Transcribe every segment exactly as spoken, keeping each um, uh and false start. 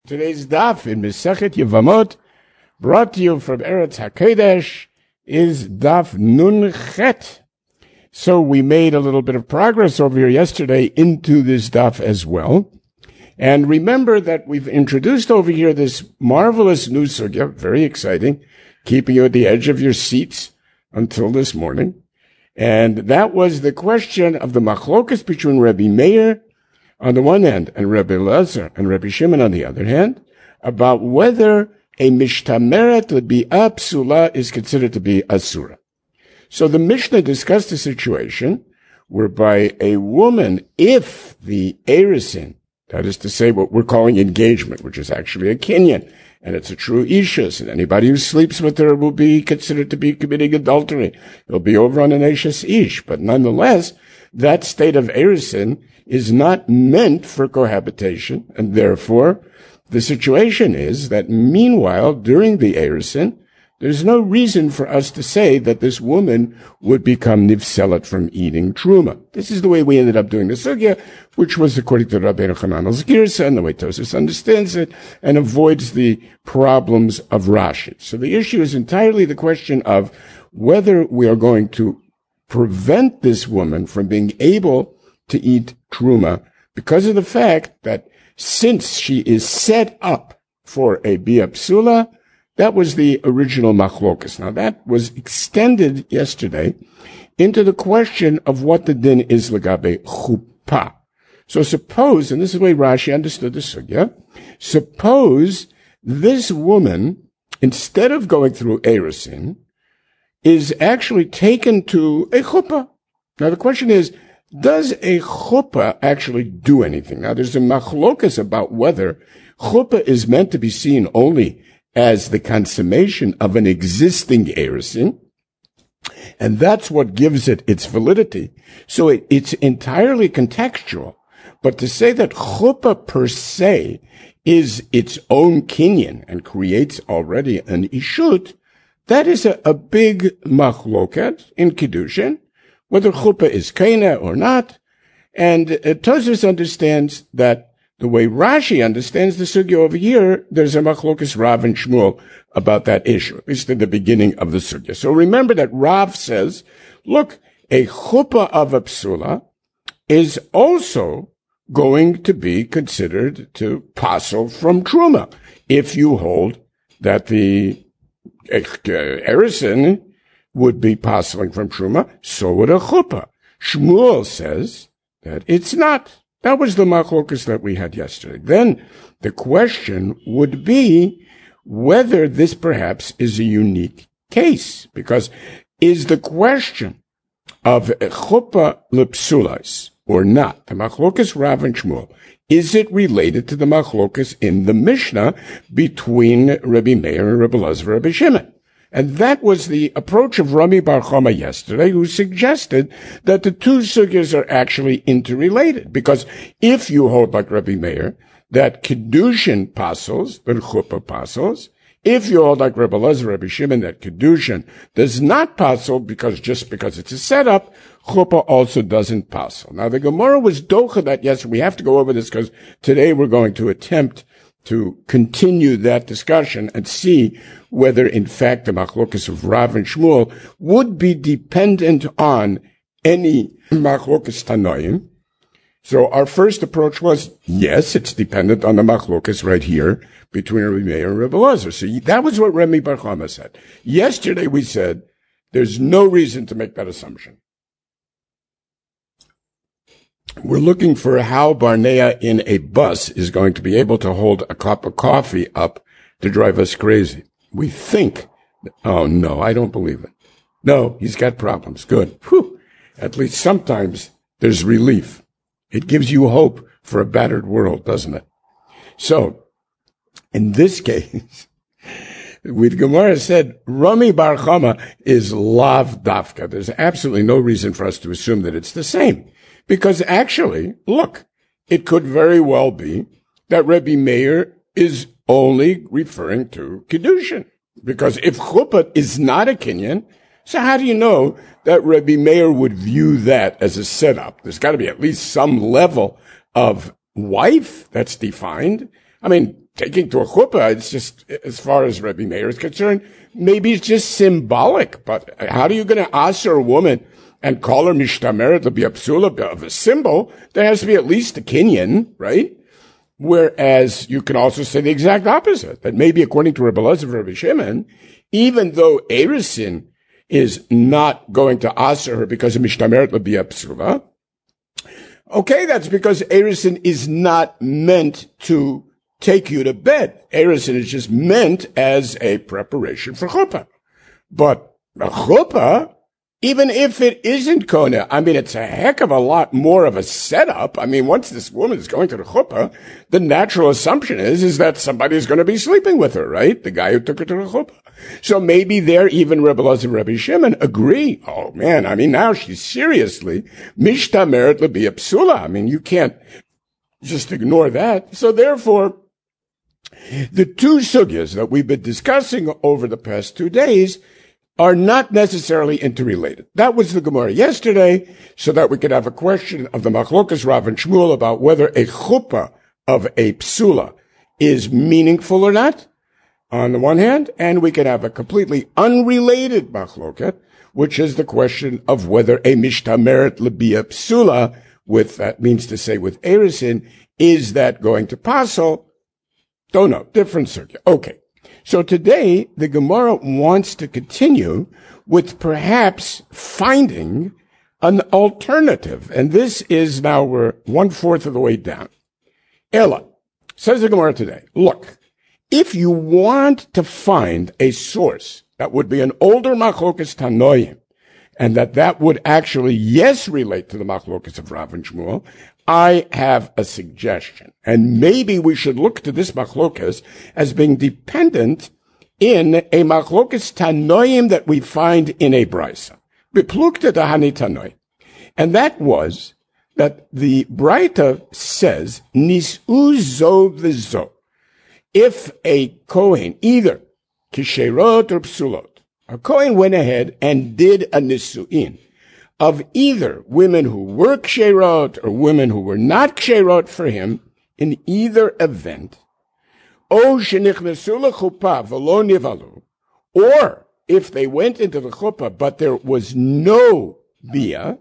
Today's daf in Masechet Yevamot, brought to you from Eretz HaKodesh, is daf Nun Chet. So we made a little bit of progress over here yesterday into this daf as well. And remember that we've introduced over here this marvelous new sugya, very exciting, keeping you at the edge of your seats until this morning. And that was the question of the machlokas between Rabbi Meir on the one hand, and Rabbi Elazar and Rabbi Shimon on the other hand, about whether a mishtameret l'bi'ah psula is considered to be asura. So the Mishnah discussed a situation whereby a woman, if the erisin, that is to say what we're calling engagement, which is actually a kinyan, and it's a true ishus, and anybody who sleeps with her will be considered to be committing adultery. It'll be over on an ishus ish, but nonetheless, that state of erisin is not meant for cohabitation, and therefore the situation is that meanwhile, during the erisin, there's no reason for us to say that this woman would become nivselet from eating truma. This is the way we ended up doing the sugya, which was according to Rabbeinu Chananel's girsa, and the way Tosfos understands it, and avoids the problems of Rashi. So the issue is entirely the question of whether we are going to prevent this woman from being able to eat truma because of the fact that since she is set up for a bi'ah psula, that was the original machlokas. Now that was extended yesterday into the question of what the din is legabe chuppah. So suppose, and this is the way Rashi understood the sugya, suppose this woman, instead of going through erisin, is actually taken to a chuppah. Now the question is, does a chuppah actually do anything? Now there's a machlokas about whether chuppah is meant to be seen only as the consummation of an existing erisin, and that's what gives it its validity. So it, it's entirely contextual. But to say that chuppah per se is its own kinyan and creates already an ishut, that is a, a big machloket in Kiddushin, whether chuppah is kaina or not. And uh, Tosfos understands that the way Rashi understands the sugya over here, there's a machlokas Rav and Shmuel about that issue, at least in the beginning of the sugya. So remember that Rav says, look, a chuppah of a psula is also going to be considered to passel from truma, if you hold that the erisin would be passeling from truma, so would a chuppah. Shmuel says that it's not. That was the machlokas that we had yesterday. Then the question would be whether this perhaps is a unique case, because is the question of chuppah lepsulais or not, the machlokas Rav and Shmuel, is it related to the machlokas in the Mishnah between Rabbi Meir and Rabbi Elazar and Rabbi Shimon? And that was the approach of Rami Bar Chama yesterday, who suggested that the two sugyas are actually interrelated. Because if you hold like Rabbi Meir, that Kiddushin pasels, but chuppah pasels, if you hold like Rabbi Elazar, Rabbi Shimon, that Kiddushin does not passel because just because it's a setup, chuppah also doesn't passel. Now the Gemara was docha that, yes, we have to go over this because today we're going to attempt to continue that discussion and see whether, in fact, the machlokas of Rav and Shmuel would be dependent on any machlokas tanoim. So our first approach was, yes, it's dependent on the machlokas right here between Rabbi Meir and Rabbi Elazar. So that was what Rami Bar Chama said. Yesterday we said there's no reason to make that assumption. We're looking for how Barnea in a bus is going to be able to hold a cup of coffee up to drive us crazy. We think, oh no, I don't believe it. No, he's got problems. Good. Whew. At least sometimes there's relief. It gives you hope for a battered world, doesn't it? So, in this case, with Gemara said, Rami Bar Chama is lav dafka. There's absolutely no reason for us to assume that it's the same. Because actually, look, it could very well be that Rabbi Meir is only referring to Kiddushin. Because if chuppah is not a kinyan, so how do you know that Rabbi Meir would view that as a setup? There's got to be at least some level of wife that's defined. I mean, taking to a chuppah, it's just, as far as Rebbe Meir is concerned, maybe it's just symbolic. But how are you going to answer a woman and call her mishtameret to be a psula of a symbol? There has to be at least a kinyan, right? Whereas you can also say the exact opposite, that maybe according to Rebbe Elazar of Rebbe Shimon, even though Erisin is not going to answer her because of mishtameret to be a psula, okay, that's because Erisin is not meant to take you to bed. Erisin is just meant as a preparation for chuppah. But a chuppah, even if it isn't kona, I mean, it's a heck of a lot more of a setup. I mean, once this woman is going to the chuppah, the natural assumption is, is that somebody is going to be sleeping with her, right? The guy who took her to the chuppah. So maybe there, even Rebbe Elazar and Rebbe Shimon agree. Oh man, I mean, now she's seriously mishtameret lebi a psula. I mean, you can't just ignore that. So therefore, the two sugyas that we've been discussing over the past two days are not necessarily interrelated. That was the Gemara yesterday, so that we could have a question of the Machlokas Rav and Shmuel about whether a chuppah of a psula is meaningful or not, on the one hand, and we could have a completely unrelated machloket, which is the question of whether a mishtameret lebi a psula, with, that means to say with erisin, is that going to passel? Don't know. Different circuit. Okay. So today, the Gemara wants to continue with perhaps finding an alternative. And this is now, we're one-fourth of the way down. Ella, says the Gemara today, look, if you want to find a source that would be an older machlokas tanoim, and that that would actually, yes, relate to the machlokas of Rav and Shmuel, I have a suggestion. And maybe we should look to this machlokas as being dependent in a machlokas tanoim that we find in a brisa. Beplukta dahani tanoi. And that was that the brita says, nis'u zo v'zo. If a Kohen, either kisherot or psulot, a Kohen went ahead and did a nisu'in of either women who were ksherot or women who were not ksherot for him, in either event, o shenichnesu lechuppah v'lo nivalu, or if they went into the chuppah but there was no bia,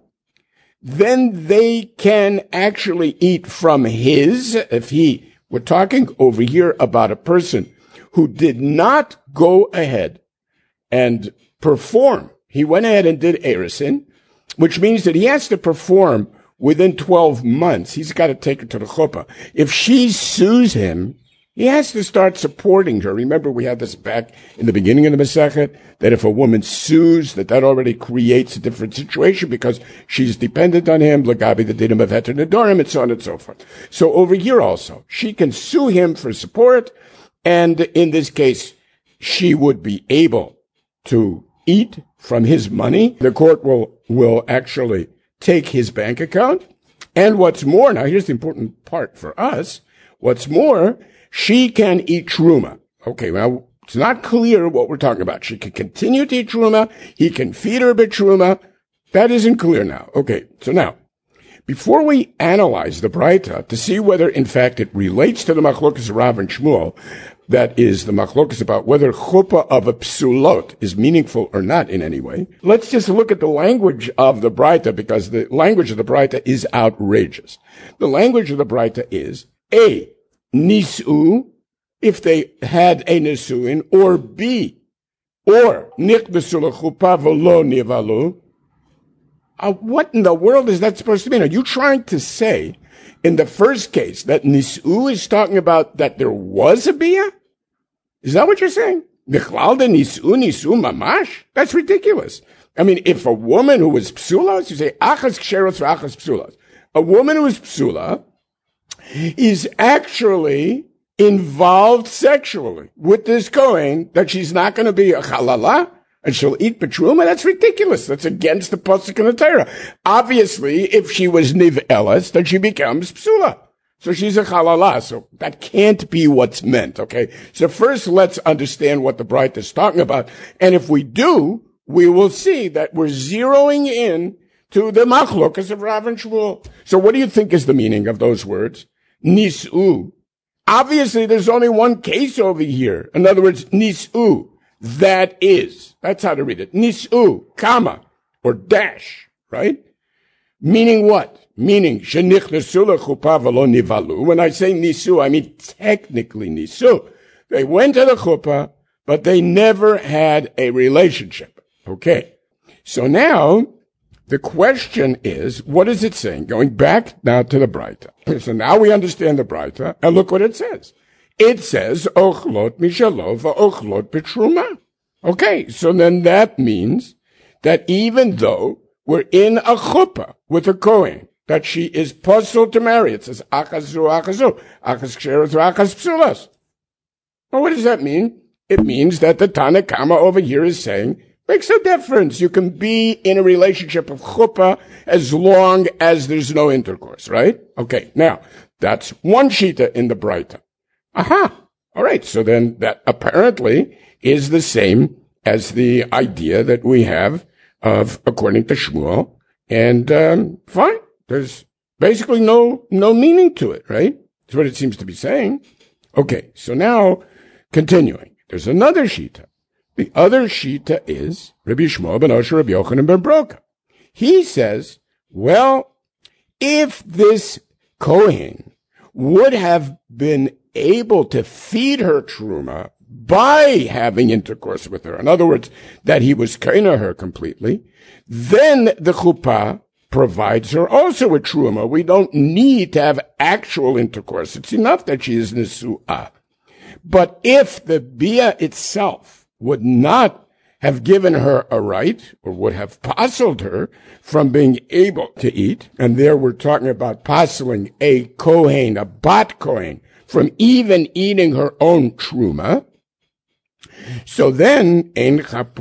then they can actually eat from his, if he, we're talking over here about a person who did not go ahead and perform. He went ahead and did erisin, which means that he has to perform within twelve months. He's got to take her to the chuppah. If she sues him, he has to start supporting her. Remember, we had this back in the beginning of the Masechet, that if a woman sues, that that already creates a different situation because she's dependent on him, l'gabi the dinim of heter nedorim, and so on and so forth. So over here also, she can sue him for support, and in this case, she would be able to eat from his money. The court will, will actually take his bank account. And what's more, now here's the important part for us, what's more, she can eat truma. Okay, now it's not clear what we're talking about. She can continue to eat truma. He can feed her bit truma. That isn't clear now. Okay, so now, before we analyze the Braita to see whether, in fact, it relates to the Machlokas Rav and Shmuel, that is the Machlokas about whether chuppah of a psulot is meaningful or not in any way, let's just look at the language of the Braita, because the language of the Braita is outrageous. The language of the Braita is A, nis'u, if they had a nisuin, or B, or nichbesu lechuppah v'lo nivalu. Uh, what in the world is that supposed to mean? Are you trying to say, in the first case, that nis'u is talking about that there was a bia? Is that what you're saying? Bichlal de nis'u, nis'u mamash? That's ridiculous. I mean, if a woman who was psula, you say, achas ksheros v'achas psulas. A woman who is psula is actually involved sexually with this Kohen, that she's not going to be a halala, and she'll eat betruma. That's ridiculous. That's against the pasuk in the Torah. Obviously, if she was niv elas, then she becomes psula. So she's a halala. So that can't be what's meant, okay? So first, let's understand what the Braita is talking about. And if we do, we will see that we're zeroing in to the machlokas of Rav and Shmuel. So what do you think is the meaning of those words? Nis'u. obviously there's only one case over here. In other words, nis'u, that is. That's how to read it. Nis'u, comma, or dash, right? Meaning what? Meaning, shenichnesu lechuppah v'lo nivalu. When I say nisu, I mean technically nisu. They went to the chuppah, but they never had a relationship. Okay. So now, the question is, what is it saying? Going back now to the Braita. So now we understand the Braita, and look what it says. It says, ochlot mishalo v'ochlot b'truma. Okay, so then that means that even though we're in a chuppah with a Kohen, that she is puzzled to marry. It says, achazu, achazu, achaz ksheros, achaz psulas. Well, what does that mean? It means that the Tana Kama over here is saying, makes no difference. You can be in a relationship of chuppah as long as there's no intercourse, right? Okay, now, that's one shita in the Braita. Aha! All right, so then that apparently is the same as the idea that we have of, according to Shmuel, and um, fine. There's basically no no meaning to it, right? That's what it seems to be saying. Okay, so now, continuing. There's another shita. The other shita is Rabbi Shmuel ben Osher Rabbi Yochanan ben Broka. He says, well, if this Kohen would have been able to feed her truma by having intercourse with her, in other words, that he was kaina her completely, then the chuppah provides her also with truma. We don't need to have actual intercourse. It's enough that she is nesu'ah. But if the bia itself would not have given her a right, or would have puzzled her from being able to eat, and there we're talking about puzzling a kohen, a bat kohen, from even eating her own truma, so then, ein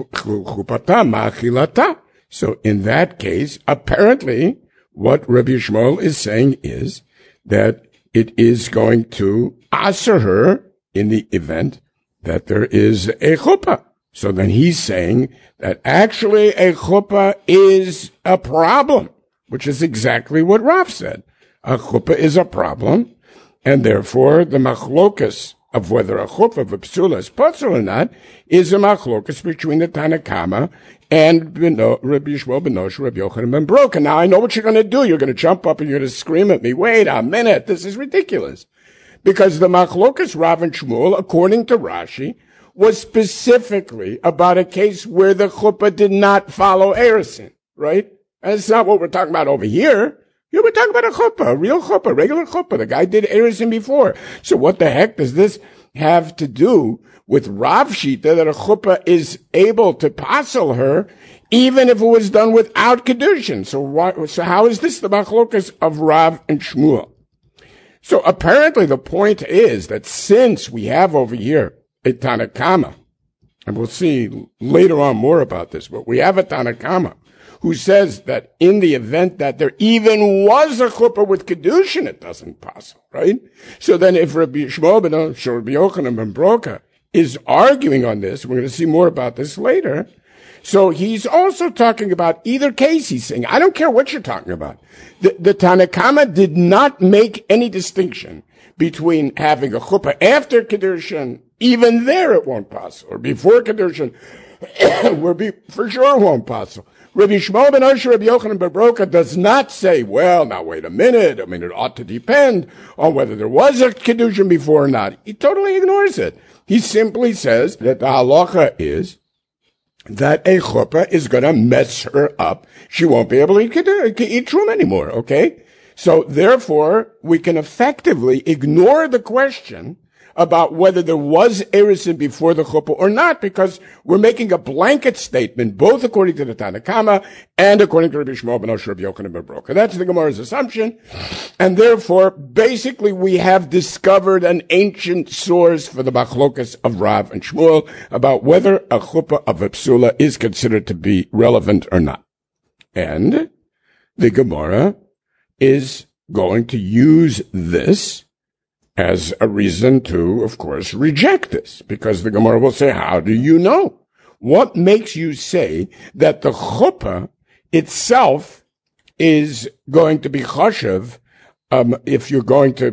chupata ma'achilata. So in that case, apparently, what Rabbi Shmuel is saying is that it is going to answer her in the event that there is a chuppah. So then he's saying that actually a chuppah is a problem, which is exactly what Rav said. A chuppah is a problem, and therefore the machlokas of whether a chuppah of a psula is puzzle or not is a machlokas between the Tana Kama and Rabbi Yishmael ben Osher, Rabbi Yochanan ben Broka. Now I know what you're going to do. You're going to jump up and you're going to scream at me. Wait a minute. This is ridiculous. Because the machlokas Rav and Shmuel, according to Rashi, was specifically about a case where the chuppah did not follow Eresin, right? And it's not what we're talking about over here. Here we're talking about a chuppah, a real chuppah, a regular chuppah. The guy did Eresin before. So what the heck does this have to do with Rav Shita that a chuppah is able to passel her even if it was done without kedushin? So why, so how is this the machlokas of Rav and Shmuel? So apparently the point is that since we have over here a Tana Kama, and we'll see later on more about this, but we have a Tana Kama who says that in the event that there even was a chuppah with kedushin, it doesn't pass, right? So then if Rabbi Shmuel ben Osher, Rabbi Yochanan ben Broka is arguing on this, we're going to see more about this later. So he's also talking about either case. He's saying, I don't care what you're talking about. The, the Tana Kama did not make any distinction between having a chuppah after kedushin, even there it won't pass, or before kedushin, where be, for sure it won't pass. Rabbi Shmuel ben Osher, Rabbi Yochanan ben Broka does not say, well, now wait a minute. I mean, it ought to depend on whether there was a kedushin before or not. He totally ignores it. He simply says that the halacha is that a chuppah is going to mess her up. She won't be able to eat, to eat truma anymore, okay? So therefore, we can effectively ignore the question about whether there was erusin before the chuppah or not, because we're making a blanket statement, both according to the Tana Kama and according to Rabbi Shmuel ben Osher, Rabbi Yochanan ben Broka. That's the Gemara's assumption. And therefore, basically, we have discovered an ancient source for the machlokas of Rav and Shmuel about whether a chuppah of a psula is considered to be relevant or not. And the Gemara is going to use this as a reason to, of course, reject this, because the Gemara will say, how do you know? What makes you say that the chuppah itself is going to be chashav, um, if you're going to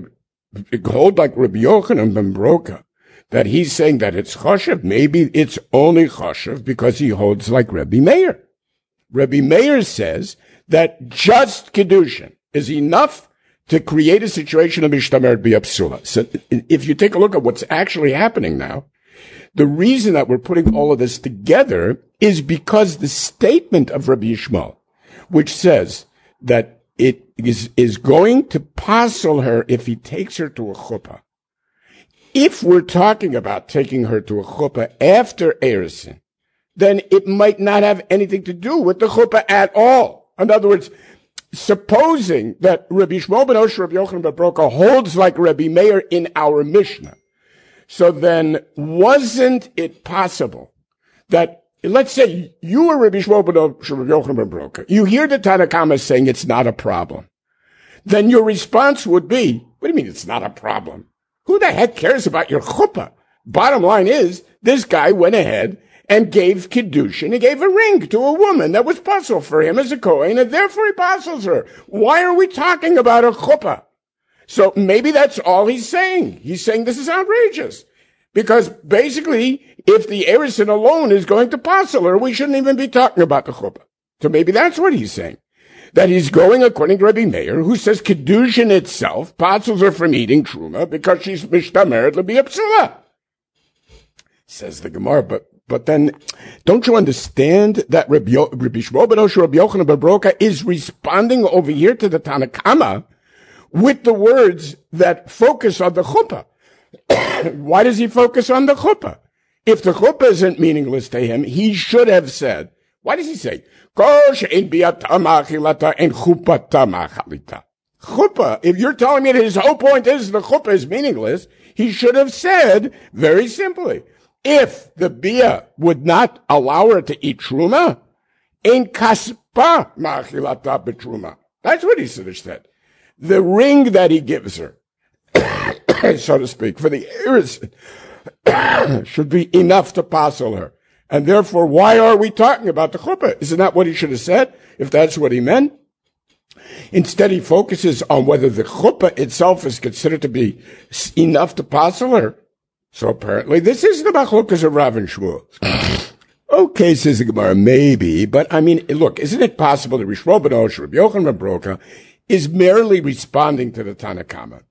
hold like Rabbi Yochanan ben Broka, that he's saying that it's choshev. Maybe it's only choshev because he holds like Rabbi Meir. Rabbi Meir says that just Kedushin is enough to create a situation of Mishtamer B'Yapsula. So if you take a look at what's actually happening now, the reason that we're putting all of this together is because the statement of Rabbi Yishmael, which says that it is, is going to passel her if he takes her to a chuppah. If we're talking about taking her to a chuppah after Eresin, then it might not have anything to do with the chuppah at all. In other words, supposing that Rabbi Shmuel ben Osher, Rabbi Yochanan ben Broka holds like Rabbi Meir in our Mishnah, so then wasn't it possible that, let's say you were Rabbi Shmuel ben Osher, Rabbi Yochanan ben Broka, you hear the Tanna Kama saying it's not a problem, then your response would be, what do you mean it's not a problem? Who the heck cares about your chuppah? Bottom line is, this guy went ahead and gave Kiddushin. He gave a ring to a woman that was possible for him as a Kohen, and therefore he passels her. Why are we talking about a chuppah? So maybe that's all he's saying. He's saying this is outrageous. Because basically, if the Eresin alone is going to passel her, we shouldn't even be talking about the chuppah. So maybe that's what he's saying. That he's going according to Rabbi Meir, who says Kiddushin itself passels her from eating Truma because she's Mishtameret L'B'Yapsula. Says the Gemara, but But then, don't you understand that Rabbi, Rabbi Shmuel ben Osher, Rabbi Yochanan ben Broka is responding over here to the Tanna Kama with the words that focus on the chuppah? Why does he focus on the chuppah? If the chuppah isn't meaningless to him, he should have said, why does he say, chuppah, if you're telling me that his whole point is the chuppah is meaningless, he should have said very simply, if the bia would not allow her to eat truma, in kaspa ma'achilata betruma. That's what he should have said. The ring that he gives her, so to speak, for the Eresin, should be enough to passel her. And therefore, why are we talking about the chuppah? Isn't that what he should have said, if that's what he meant? Instead, he focuses on whether the chuppah itself is considered to be enough to passel her. So apparently, this isn't the machlokas of Rav and Shmuel. Okay, says the Gemara, maybe, but I mean, look, isn't it possible that Rishmo ben Osher, Rabbi Yochanan ben Broka, is merely responding to the Tanna Kama?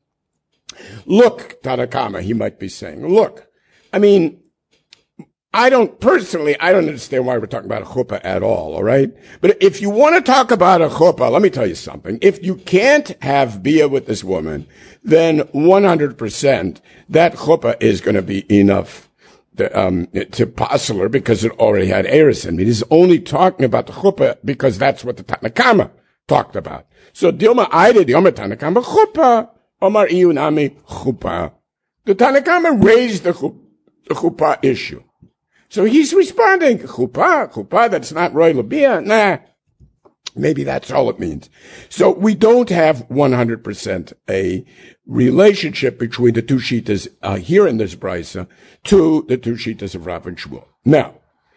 Look, Tanna Kama, he might be saying, look, I mean, I don't, personally, I don't understand why we're talking about a chuppah at all, all right? But if you want to talk about a chuppah, let me tell you something. If you can't have bia with this woman, then one hundred percent that chuppah is going to be enough to, um, to passel her because it already had Eresin. It is only talking about the chuppah because that's what the Tanna Kama talked about. So, Dilma Aide, the Omer Tanna Kama, chuppah, Omar Iyunami, chuppah. The Tanna Kama raised the chuppah, the chuppah issue. So he's responding, chuppah, chuppah, that's not roy labia, nah. Maybe that's all it means. So we don't have one hundred percent a relationship between the two shitas uh, here in this brisa to the two shitas of Rav and Shmuel. Now,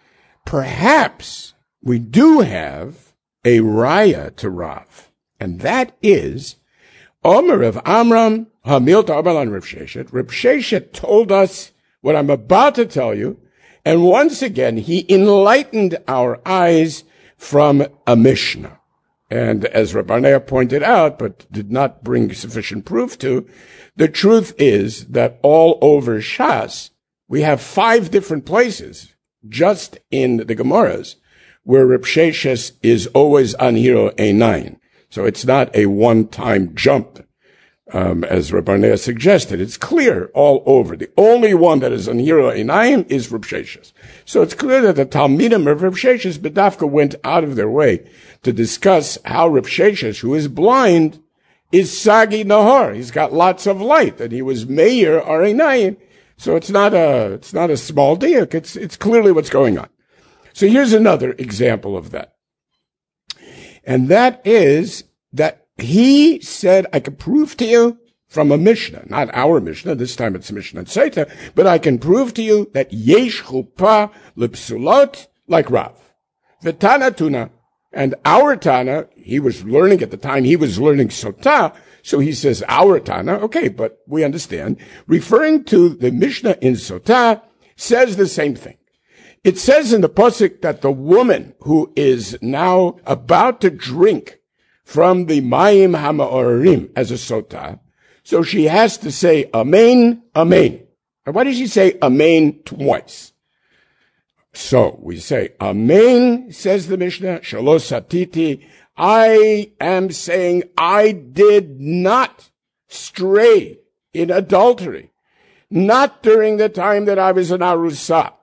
perhaps we do have a raya to Rav, and that is Omer of Amram, Hamil to Abalan Rav Sheshet. Rav Sheshet told us what I'm about to tell you, and once again, he enlightened our eyes from a Mishnah. And as Rabbi Barnea pointed out, but did not bring sufficient proof to, the truth is that all over Shas, we have five different places, just in the Gemaras, where Reb Sheshes is always on hero A nine. So it's not a one-time jump. Um, as Rabbi Barnea suggested, it's clear all over. The only one that is on Hero Einayim is Reb Sheshes. So it's clear that the Talmidim of Reb Sheshes Bedafka went out of their way to discuss how Reb Sheshes, who is blind, is Sagi Nahar. He's got lots of light, and he was Meir or Einayim. So it's not a, it's not a small diak. It's, it's clearly what's going on. So here's another example of that. And that is that he said, I can prove to you from a Mishnah, not our Mishnah, this time it's a Mishnah and Seita, but I can prove to you that yesh chuppah lepsulot like Rav. V'tana tuna, And our Tana, he was learning at the time, he was learning Sotah, so he says our Tana, okay, but we understand. Referring to the Mishnah in Sotah says the same thing. It says in the Pasuk that the woman who is now about to drink from the Mayim HaMa'orim as a Sotah, so she has to say Amen, Amen. And why does she say Amen twice? So we say, Amen, says the Mishnah, Shalosh Satiti, I am saying I did not stray in adultery, not during the time that I was an Arusa,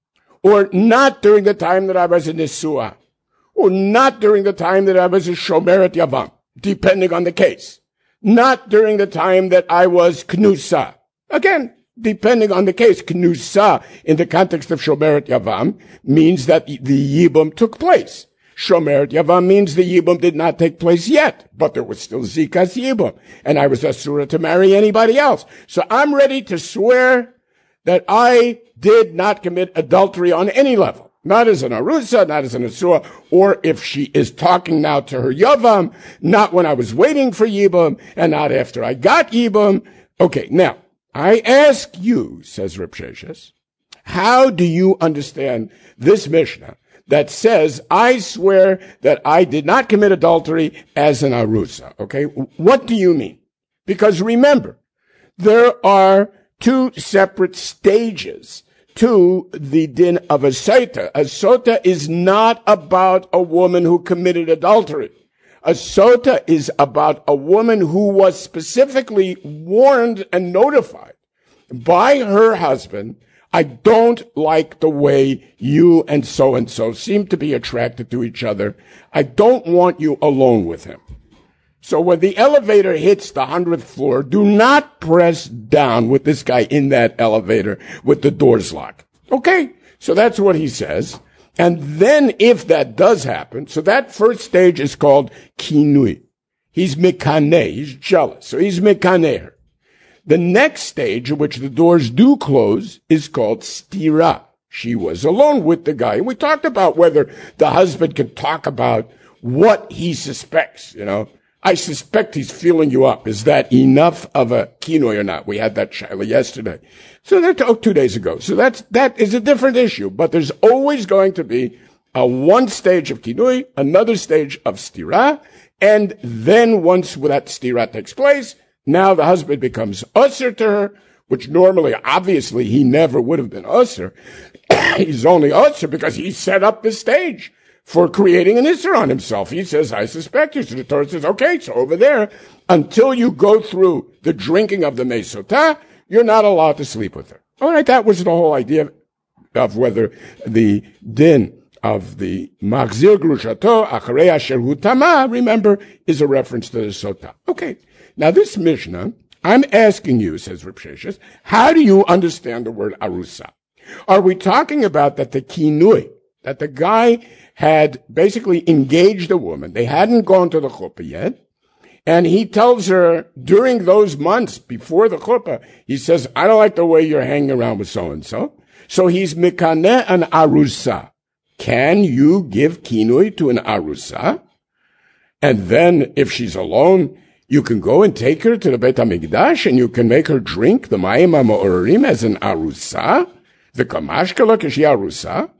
or not during the time that I was a Nisua, or not during the time that I was a Shomeret Yavam, depending on the case, not during the time that I was Knusa. Again, depending on the case, Knusa, in the context of Shomeret Yavam, means that the Yibum took place. Shomeret Yavam means the Yibum did not take place yet, but there was still Zikas Yibum, and I was Asura to marry anybody else. So I'm ready to swear that I did not commit adultery on any level. Not as an Arusa, not as an Asura, or if she is talking now to her Yavam, not when I was waiting for Yibum, and not after I got Yibum. Okay, now, I ask you, says Reb Sheshes, how do you understand this Mishnah that says, I swear that I did not commit adultery as an Arusa? Okay, what do you mean? Because remember, there are two separate stages to the din of a sota. A sota is not about a woman who committed adultery. A sota is about a woman who was specifically warned and notified by her husband, I don't like the way you and so-and-so seem to be attracted to each other. I don't want you alone with him. So when the elevator hits the hundredth floor, do not press down with this guy in that elevator with the doors locked. Okay, so that's what he says. And then if that does happen, so that first stage is called kinui. He's mekaneh, he's jealous, so he's mekaneh her. The next stage, in which the doors do close, is called stira. She was alone with the guy. We talked about whether the husband could talk about what he suspects, you know. I suspect he's feeling you up. Is that enough of a kinui or not? We had that shaila yesterday. So that, oh, two days ago. So that's, that is a different issue. But there's always going to be a one stage of kinui, another stage of stira, and then once that stira takes place, now the husband becomes usher to her, which normally, obviously, he never would have been usher. He's only usher because he set up the stage for creating an Isser on himself. He says, I suspect you. So the Torah says, okay, so over there, until you go through the drinking of the Mesotah, you're not allowed to sleep with her. All right, that was the whole idea of whether the din of the Machzir Grushato, Acharei Asher Hu Tama, remember, is a reference to the Sotah. Okay, now this Mishnah, I'm asking you, says Reb Sheshes, how do you understand the word Arusa? Are we talking about that the kinui, that the guy had basically engaged a woman. They hadn't gone to the chuppah yet. And he tells her during those months before the chuppah, he says, I don't like the way you're hanging around with so-and-so. So he's mikaneh an arusa. Can you give kinui to an arusa? And then if she's alone, you can go and take her to the Beit HaMikdash and you can make her drink the Mayim HaMa'orim as an arusa. The kamashkala kashi arusa.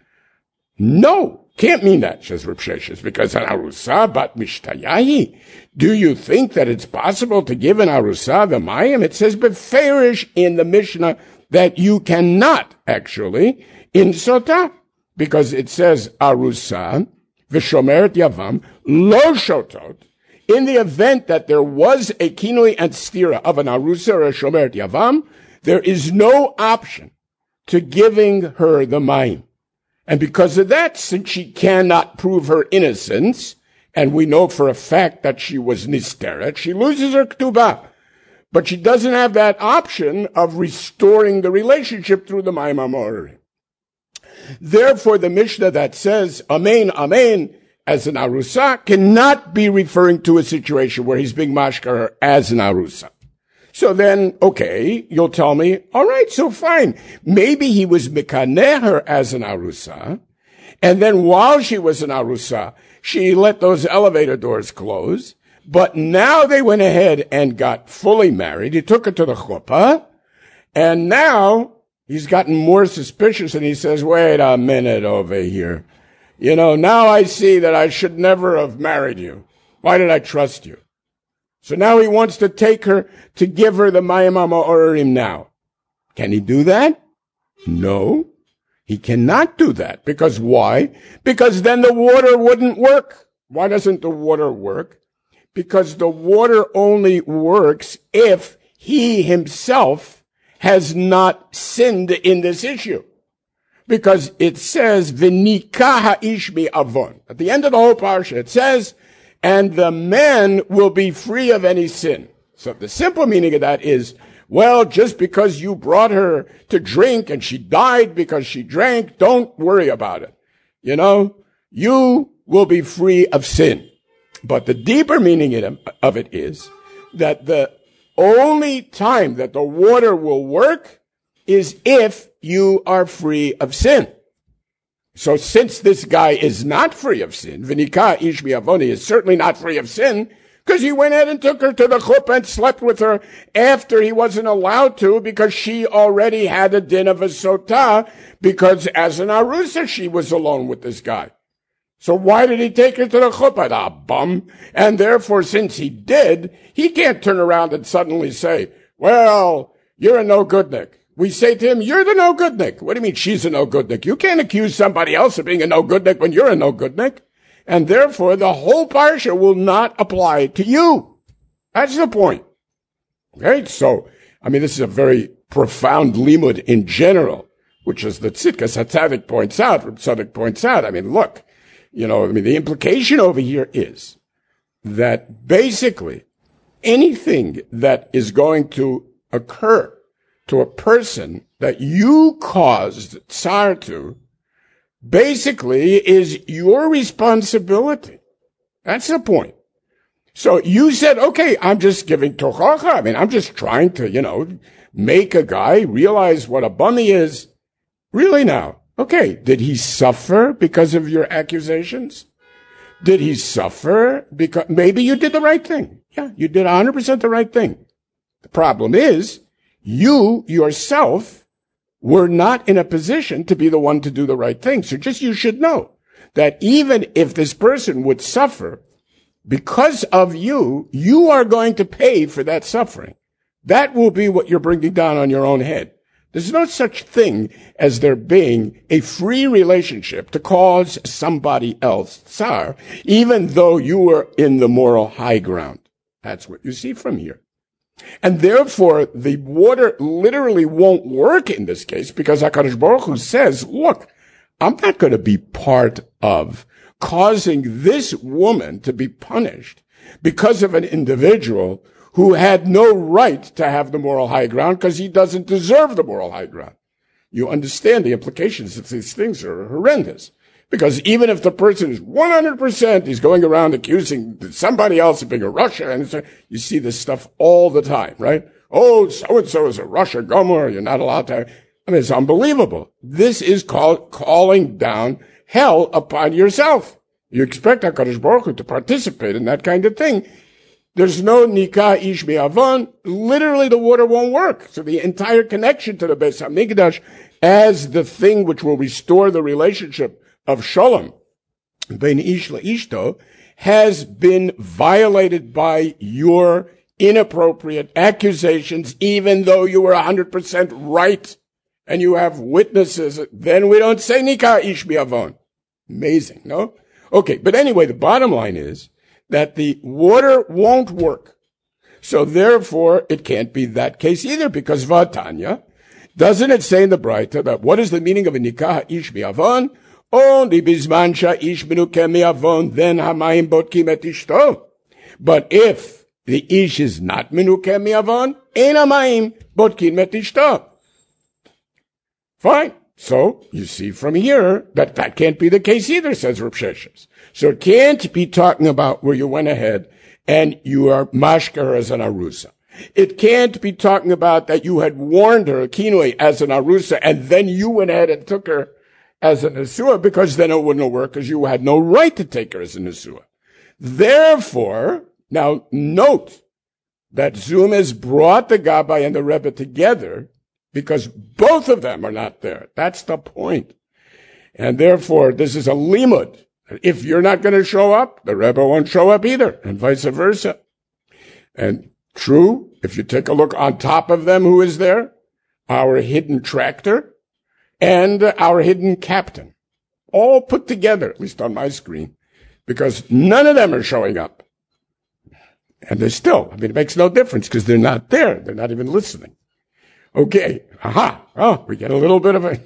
No. Can't mean that, says Reb Sheshes, because an arusa bat mishtayahi. Do you think that it's possible to give an arusa the mayim? It says beferish in the Mishnah that you cannot actually in sotah, because it says arusa v'shomeret yavam lo shotot. In the event that there was a kinui and stira of an arusa or a shomeret yavam, there is no option to giving her the mayim. And because of that, since she cannot prove her innocence, and we know for a fact that she was nisteret, she loses her ketubah. But she doesn't have that option of restoring the relationship through the Mayim HaMa'orim. Therefore, the Mishnah that says, Amen, Amen, as an Arusa, cannot be referring to a situation where he's being mashkar her as an Arusa. So then, okay, you'll tell me, all right, so fine. Maybe he was mekaneh her as an arusa, And then while she was an arusa, she let those elevator doors close. But now they went ahead and got fully married. He took her to the chuppah. And now he's gotten more suspicious and he says, wait a minute over here. You know, now I see that I should never have married you. Why did I trust you? So now he wants to take her to give her the Mayim HaMa'orim now. Can he do that? No. He cannot do that. Because why? Because then the water wouldn't work. Why doesn't the water work? Because the water only works if he himself has not sinned in this issue. Because it says, V'nikah ha'ish mi'avon. At the end of the whole parsha, it says, and the man will be free of any sin. So the simple meaning of that is, well, just because you brought her to drink and she died because she drank, don't worry about it. You know, you will be free of sin. But the deeper meaning of it is that the only time that the water will work is if you are free of sin. So since this guy is not free of sin, V'nikah ish mi'avon, is certainly not free of sin, because he went ahead and took her to the chuppah and slept with her after he wasn't allowed to, because she already had a din of a sotah, because as an arusa she was alone with this guy. So why did he take her to the chuppah? Ah, bum. And therefore, since he did, he can't turn around and suddenly say, well, you're a no-goodnik. We say to him, you're the no-goodnik. What do you mean she's a no-goodnik? You can't accuse somebody else of being a no-goodnik when you're a no-goodnik. And therefore, the whole parsha will not apply to you. That's the point. Okay? So, I mean, this is a very profound limud in general, which is that Tzidkas HaTzadik points out, Tzaddik points out. I mean, look, you know, I mean, the implication over here is that basically anything that is going to occur to a person that you caused tsar to, basically is your responsibility. That's the point. So you said, okay, I'm just giving tochacha. I mean, I'm just trying to, you know, make a guy realize what a bum he is. Really now? Okay, did he suffer because of your accusations? Did he suffer because maybe you did the right thing? Yeah, you did one hundred percent the right thing. The problem is, you yourself were not in a position to be the one to do the right thing. So just you should know that even if this person would suffer because of you, you are going to pay for that suffering. That will be what you're bringing down on your own head. There's no such thing as there being a free relationship to cause somebody else tsar, even though you were in the moral high ground. That's what you see from here. And therefore, the water literally won't work in this case because HaKadosh Baruch Hu says, look, I'm not going to be part of causing this woman to be punished because of an individual who had no right to have the moral high ground because he doesn't deserve the moral high ground. You understand the implications of these things are horrendous. Because even if the person is one hundred percent, he's going around accusing somebody else of being a Russia, and you see this stuff all the time, right? Oh, so-and-so is a Russia Gomer, you're not allowed to. I mean, it's unbelievable. This is called calling down hell upon yourself. You expect HaKadosh Baruch Hu to participate in that kind of thing. There's no nikah ish mi'avon. Literally, the water won't work. So the entire connection to the Beis HaMikdash as the thing which will restore the relationship of Shalom, ben ish la'ishto, has been violated by your inappropriate accusations, even though you were one hundred percent right and you have witnesses. Then we don't say nikah ish mi'avon. Amazing, no? Okay, but anyway, the bottom line is that the water won't work. So therefore, it can't be that case either, because Vatanya, doesn't it say in the Braita that what is the meaning of a nikah ish mi'avon? Only bizman sha'ish menuke mi'avon, then hamayim botkim et ishto. But if the ish is not menuke mi'avon, ein hamayim botkim et ishto. Fine. So, you see from here that that can't be the case either, says Rav Sheshes. So it can't be talking about where you went ahead and you are mashker as an arusa. It can't be talking about that you had warned her, kinui, as an arusa, and then you went ahead and took her as a Nesua, because then it wouldn't work, because you had no right to take her as a Nesua. Therefore, now note that Zum has brought the Gabbai and the Rebbe together because both of them are not there. That's the point. And therefore, this is a limud. If you're not going to show up, the Rebbe won't show up either, and vice versa. And true, if you take a look on top of them, who is there? Our hidden tractor and our hidden captain. All put together, at least on my screen, because none of them are showing up. And they're still, I mean, it makes no difference because they're not there. They're not even listening. Okay. Aha. Oh, we get a little bit of a,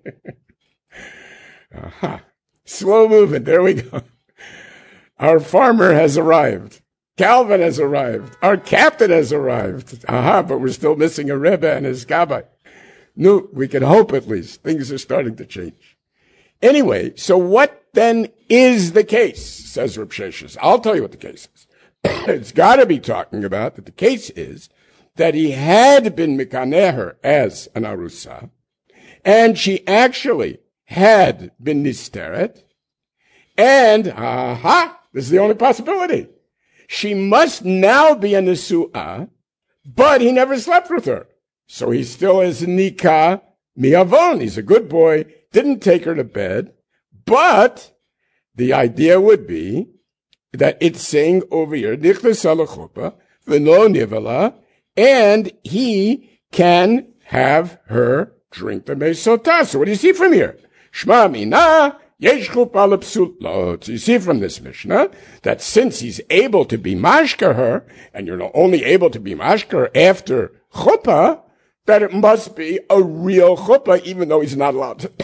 aha. Slow movement. There we go. Our farmer has arrived. Calvin has arrived. Our captain has arrived. Aha, but we're still missing a Rebbe and his Gabbai. No, we can hope at least. Things are starting to change. Anyway, so what then is the case, says Reb Sheshes. I'll tell you what the case is. It's got to be talking about that the case is that he had been mikaneh her as an arusa, and she actually had been nisteret, and, aha, this is the only possibility. She must now be a nesu'ah, but he never slept with her. So he still is nikah mi'avon. He's a good boy, didn't take her to bed, but the idea would be that it's saying over here, nichnas alachupa, v'no nivala, and he can have her drink the mesotah. So what do you see from here? Shma mina, yesh chupa lepsulot. So you see from this Mishnah that since he's able to be mashka her, and you're only able to be mashka her after chuppah, that it must be a real chuppah, even though he's not allowed to.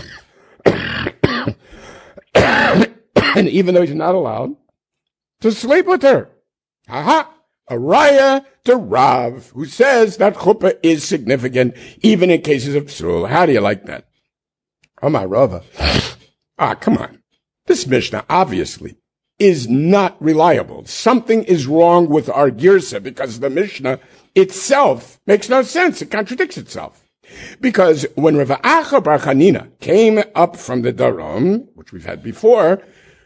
And even though he's not allowed to sleep with her. Aha! A raya to Rav, who says that chuppah is significant, even in cases of psul. How do you like that? Oh, my Rava. Ah, come on. This Mishnah, obviously, is not reliable. Something is wrong with our girsa, because the Mishnah itself makes no sense. It contradicts itself. Because when Rav Acha bar Chanina came up from the Darom, which we've had before,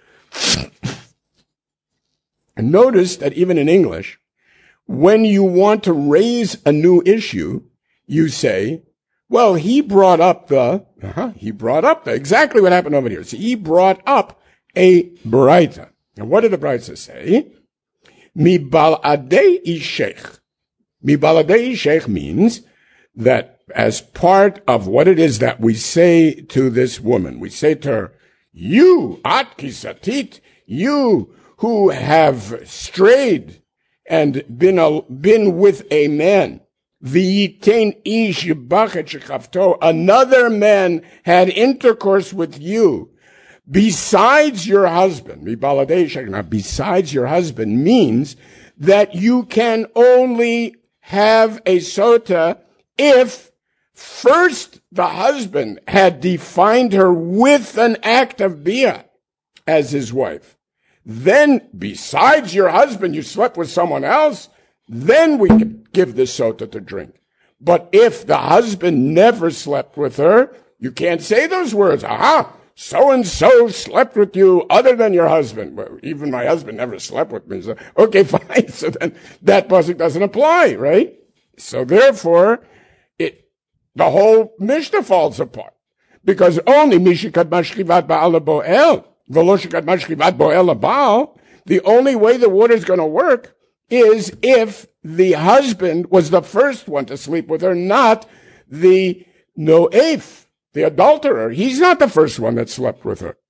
and notice that even in English, when you want to raise a new issue, you say, well, he brought up the, uh-huh, he brought up the, exactly what happened over here. So he brought up a Baraita. And what did the Baraita say? Mi baladei ishech. Mi baladei ishech means that as part of what it is that we say to this woman, we say to her, you, at kisatit, you who have strayed and been a, been with a man, v'yitain ish yibachet shechavto, another man had intercourse with you, besides your husband, now besides your husband means that you can only have a sota if first the husband had defined her with an act of bia as his wife. Then, besides your husband, you slept with someone else, then we can give the sota to drink. But if the husband never slept with her, you can't say those words. Aha! So-and-so slept with you other than your husband. Well, even my husband never slept with me. So, okay, fine. So then that pasuk doesn't apply, right? So therefore, it, the whole Mishnah falls apart. Because only Mishikat Mashkivat Ba'al Bo'el, Veloshikat Mashkivat Bo'el Ba'al, the only way the water is going to work is if the husband was the first one to sleep with her, not the no'ef, the adulterer. He's not the first one that slept with her.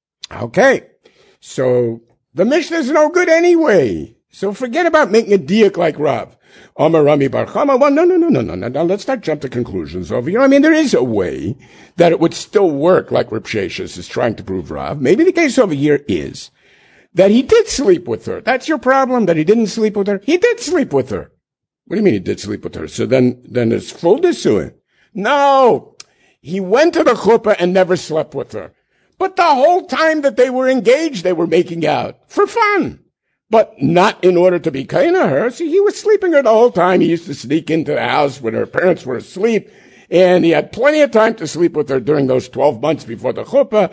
Okay. So the Mishnah is no good anyway. So forget about making a diak like Rav. Amar Rami Bar Chama. Well, no, no, no, no, no, no. Now let's not jump to conclusions over here. I mean, there is a way that it would still work like Reb Sheshes is trying to prove Rav. Maybe the case over here is that he did sleep with her. That's your problem, that he didn't sleep with her? He did sleep with her. What do you mean he did sleep with her? So then, then it's full nisuin. No. He went to the chuppah and never slept with her. But the whole time that they were engaged, they were making out for fun. But not in order to be kind of her. See, he was sleeping her the whole time. He used to sneak into the house when her parents were asleep and he had plenty of time to sleep with her during those twelve months before the chuppah.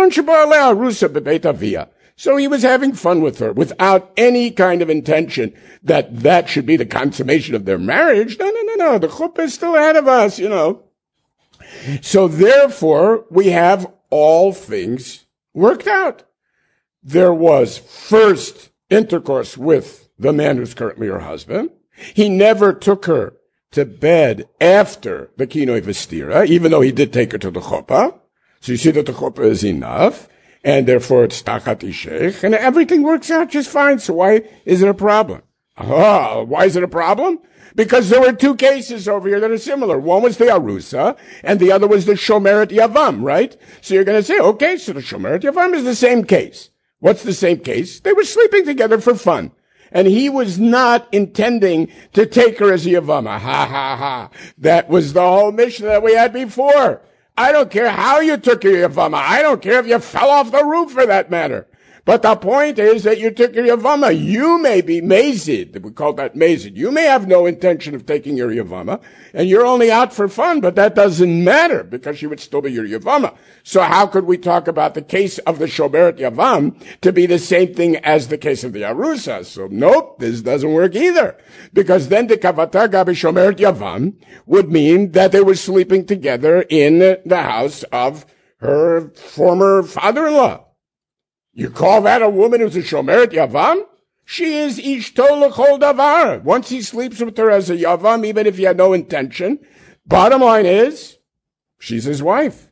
So he was having fun with her without any kind of intention that that should be the consummation of their marriage. No, no, no, no. The chuppah is still ahead of us, you know. So therefore, we have all things worked out. There was first intercourse with the man who's currently her husband. He never took her to bed after the kinoi v'stira, even though he did take her to the chuppah. So you see that the chuppah is enough, and therefore it's tachat ishech, and everything works out just fine. So why is it a problem? Ah, why is it a problem? Because there were two cases over here that are similar. One was the Arusa, and the other was the Shomeret Yavam, right? So you're going to say, okay, so the Shomeret Yavam is the same case. What's the same case? They were sleeping together for fun. And he was not intending to take her as a Yavama. Ha, ha, ha. That was the whole mission that we had before. I don't care how you took your Yavama. I don't care if you fell off the roof for that matter. But the point is that you took your Yavama. You may be mazid. We call that mazid. You may have no intention of taking your Yavama, and you're only out for fun, but that doesn't matter because she would still be your Yavama. So how could we talk about the case of the Shomeret Yavam to be the same thing as the case of the Arusa? So nope, this doesn't work either. Because then the Kavata Gabi Shomeret Yavam would mean that they were sleeping together in the house of her former father-in-law. You call that a woman who's a Shomeret Yavam? She is Ishto L'chol Davar. Once he sleeps with her as a Yavam, even if he had no intention, bottom line is, she's his wife.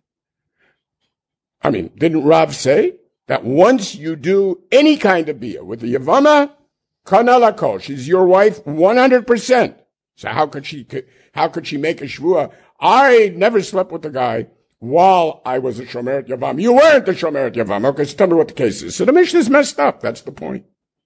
I mean, didn't Rav say that once you do any kind of bia with the Yavama, kana lakol, she's your wife one hundred percent. So how could she, how could she make a shvua? I never slept with the guy while I was a Shomeret Yavam. You weren't a Shomeret Yavam. Okay, so tell me what the case is. So the Mishnah is messed up. That's the point.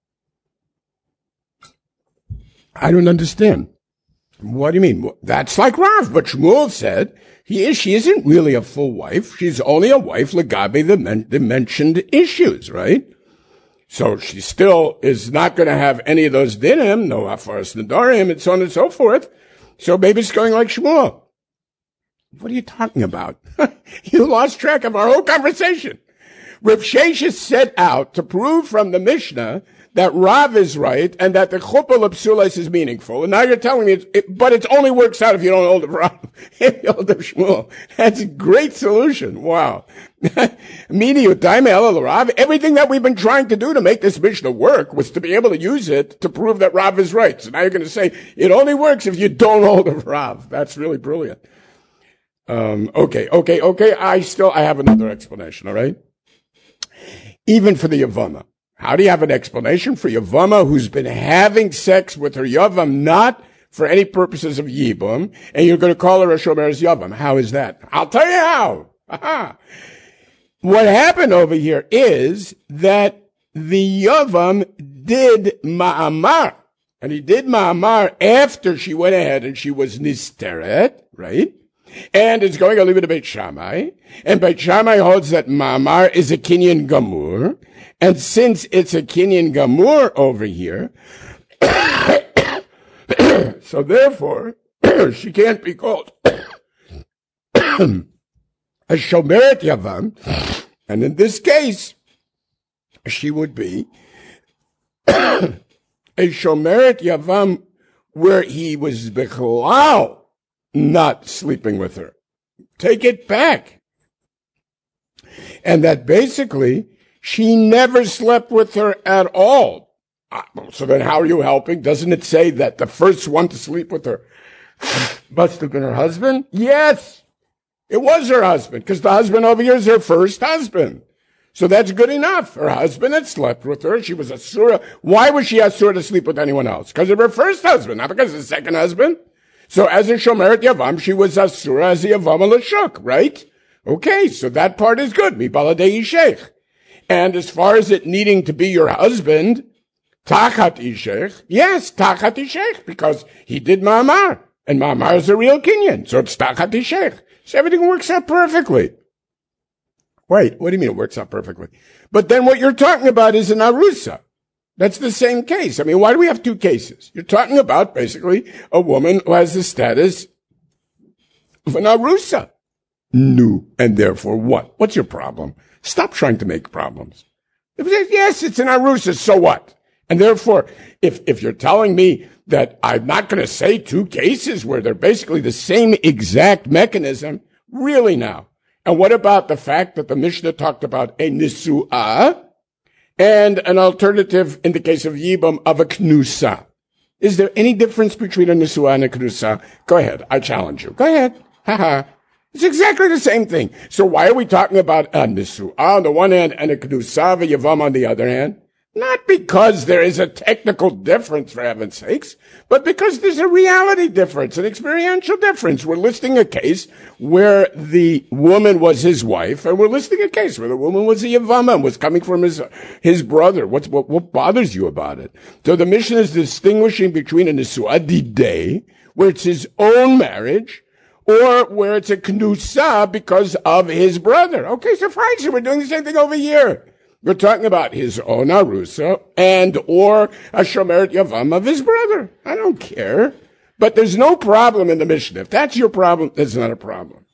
I don't understand. What do you mean? That's like Rav, but Shmuel said he is, she isn't really a full wife. She's only a wife legabe the, men, the mentioned issues, right? So she still is not going to have any of those dinim, no afaras nadarim, and so on and so forth. So maybe it's going like Shmuel. What are you talking about? You lost track of our whole conversation. Rav Sheshes set out to prove from the Mishnah that Rav is right and that the chuppah l'psulas is meaningful. And now you're telling me, it's, it, but it only works out if you don't hold of Rav, if you hold of Shmuel. That's a great solution. Wow. Everything that we've been trying to do to make this Mishnah work was to be able to use it to prove that Rav is right. So now you're going to say it only works if you don't hold of Rav. That's really brilliant. Um, okay, okay, okay. I still, I have another explanation, all right? Even for the Yavama. How do you have an explanation for Yavama who's been having sex with her Yavam, not for any purposes of Yibum, and you're going to call her a Shomer's Yavam? How is that? I'll tell you how. Aha. What happened over here is that the Yavam did Ma'amar. And he did Ma'amar after she went ahead and she was Nisteret, right? And it's going to leave it to Beit Shammai. And Beit Shammai holds that Ma'amar is a Kinyan Gamur. And since it's a Kinyan Gamur over here, so therefore, she can't be called a Shomeret Yavam. And in this case, she would be a Shomeret Yavam where he was Bechlal not sleeping with her. Take it back. And that basically, she never slept with her at all. So then how are you helping? Doesn't it say that the first one to sleep with her must have been her husband? Yes, it was her husband, because the husband over here is her first husband. So that's good enough. Her husband had slept with her. She was asura. Why was she asura to sleep with anyone else? Because of her first husband, not because of the second husband. So as a Shomeret Yavam, she was asura as a Yavam l'shuk, right? Okay, so that part is good. Mi baladei ishech. And as far as it needing to be your husband, tachat ishech, yes, tachat ishech, because he did ma'amar, and ma'amar is a real kinyan, so it's tachat ishech. So everything works out perfectly. Wait, what do you mean it works out perfectly? But then what you're talking about is an arusa. That's the same case. I mean, why do we have two cases? You're talking about basically a woman who has the status of an arusa. No, and therefore what? What's your problem? Stop trying to make problems. If it, yes, it's an arusa, so what? And therefore, if, if you're telling me that I'm not going to say two cases where they're basically the same exact mechanism, really now? And what about the fact that the Mishnah talked about a nisu'ah and an alternative in the case of Yibam of a knusa? Is there any difference between a nisu'ah and a knusa? Go ahead. I challenge you. Go ahead. Ha ha. It's exactly the same thing. So why are we talking about a nisu'ah on the one hand and a knusa v'yavam on the other hand? Not because there is a technical difference, for heaven's sakes, but because there's a reality difference, an experiential difference. We're listing a case where the woman was his wife, and we're listing a case where the woman was a Yavama and was coming from his his brother. What's, what, what bothers you about it? So the Mishnah is distinguishing between a Nisu'ah Didei, where it's his own marriage, or where it's a Knusa because of his brother. Okay, so fine, so we're doing the same thing over here. We're talking about his own arusa and or a shomeret yavam of his brother. I don't care. But there's no problem in the Mishnah. If that's your problem, that's not a problem.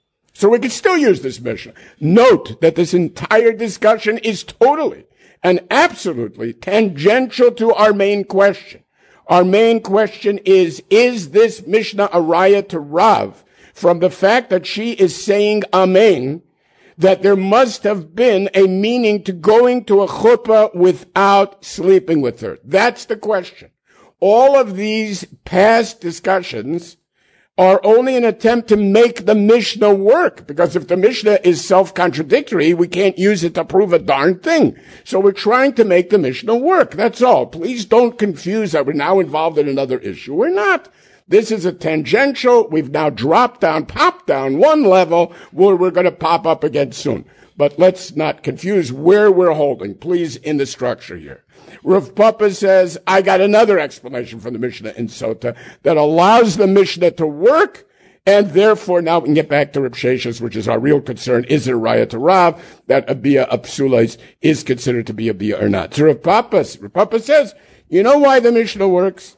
So we can still use this Mishnah. Note that this entire discussion is totally and absolutely tangential to our main question. Our main question is, is this Mishnah a raya to Rav from the fact that she is saying amen, that there must have been a meaning to going to a chuppah without sleeping with her? That's the question. All of these past discussions are only an attempt to make the Mishnah work, because if the Mishnah is self-contradictory, we can't use it to prove a darn thing. So we're trying to make the Mishnah work. That's all. Please don't confuse that we're now involved in another issue. We're not. This is a tangential. We've now dropped down, popped down one level where we're going to pop up again soon. But let's not confuse where we're holding, please, in the structure here. Rav Papa says, I got another explanation from the Mishnah in Sota that allows the Mishnah to work, and therefore now we can get back to Rav Sheshes, which is our real concern. Is it a raya to Rav that a bia apsulais is considered to be a bia or not? So Rav Papa, Rav Papa says, you know why the Mishnah works?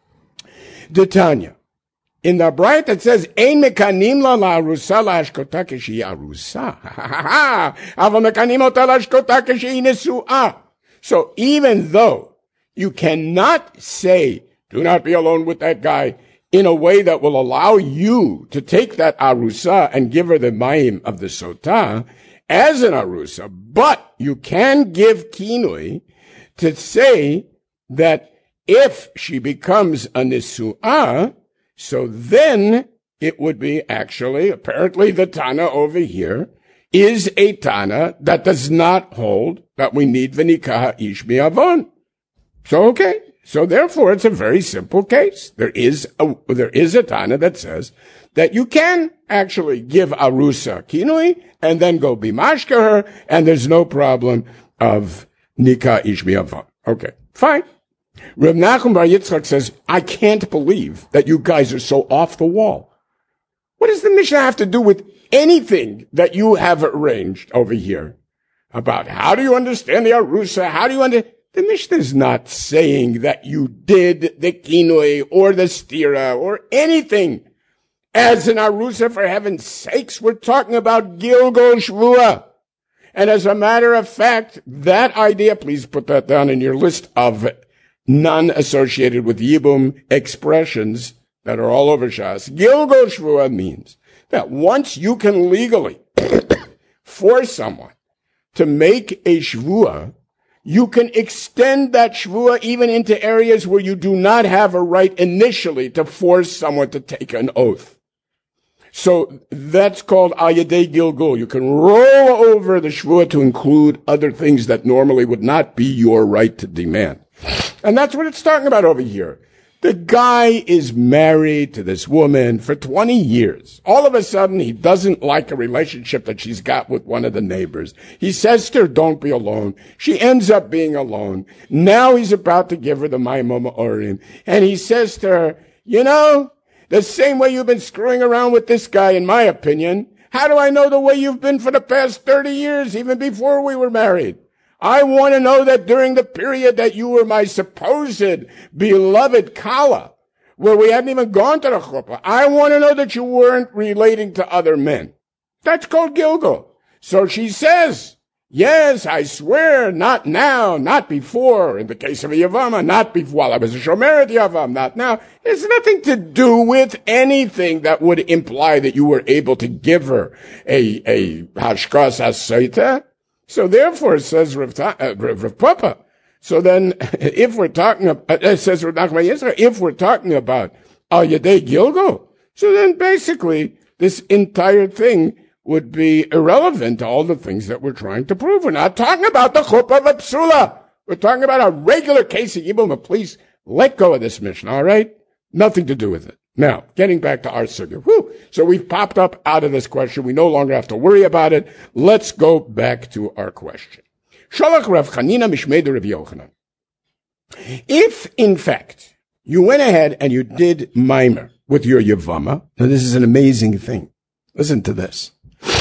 The Tanya. In the Bright that says, Ein mekanim la la arusa la ashkota keshi arusa. Ha ha ha. Ava mekanim ota la ashkota keshi nesu'ah. So even though you cannot say, do not be alone with that guy, in a way that will allow you to take that arusa and give her the mayim of the sotah as an arusa, but you can give kinui to say that if she becomes a nisu'ah, so then it would be actually, apparently the Tana over here is a Tana that does not hold that we need v'nikah ish mi'avon. So, okay. So therefore, it's a very simple case. There is a, there is a Tana that says that you can actually give arusa kinui and then go bimashka her, and there's no problem of nikah ish mi'avon. Okay. Fine. Reb Nachum Bar Yitzchak says, I can't believe that you guys are so off the wall. What does the Mishnah have to do with anything that you have arranged over here about how do you understand the arusa? How do you understand? The Mishnah is not saying that you did the kinui or the stira or anything as an arusa, for heaven's sakes. We're talking about Gilgul Shvua. And as a matter of fact, that idea, please put that down in your list of non-associated with Yibum expressions that are all over Shas. Gilgul Shvua means that once you can legally force someone to make a Shvua, you can extend that Shvua even into areas where you do not have a right initially to force someone to take an oath. So that's called Ayadei Gilgul. You can roll over the Shvua to include other things that normally would not be your right to demand. And that's what it's talking about over here. The guy is married to this woman for twenty years. All of a sudden, he doesn't like a relationship that she's got with one of the neighbors. He says to her, don't be alone. She ends up being alone. Now he's about to give her the Maimoma Orim. And he says to her, you know, the same way you've been screwing around with this guy, in my opinion, how do I know the way you've been for the past thirty years, even before we were married? I want to know that during the period that you were my supposed beloved Kala, where we hadn't even gone to the chuppah. I want to know that you weren't relating to other men. That's called Gilgal. So she says, yes, I swear, not now, not before. In the case of a Yavama, not before, while I was a Shomeret Yavam, not now. It's nothing to do with anything that would imply that you were able to give her a, a Hashkas Asaita. So therefore, says Rav, uh, Rav, Rav Papa. So then, if we're talking about, it says Rav Nachman Yisrael, if we're talking about Al Yadei Gilgal, so then basically, this entire thing would be irrelevant to all the things that we're trying to prove. We're not talking about the chuppah of Psula. We're talking about a regular case of Yibum. Please let go of this mission, all right? Nothing to do with it. Now, getting back to our sugya. Whew. So we've popped up out of this question. We no longer have to worry about it. Let's go back to our question. Shalach Rav Chanina Mishmei Rav Yochanan. If, in fact, you went ahead and you did mimer with your Yavama, now this is an amazing thing. Listen to this.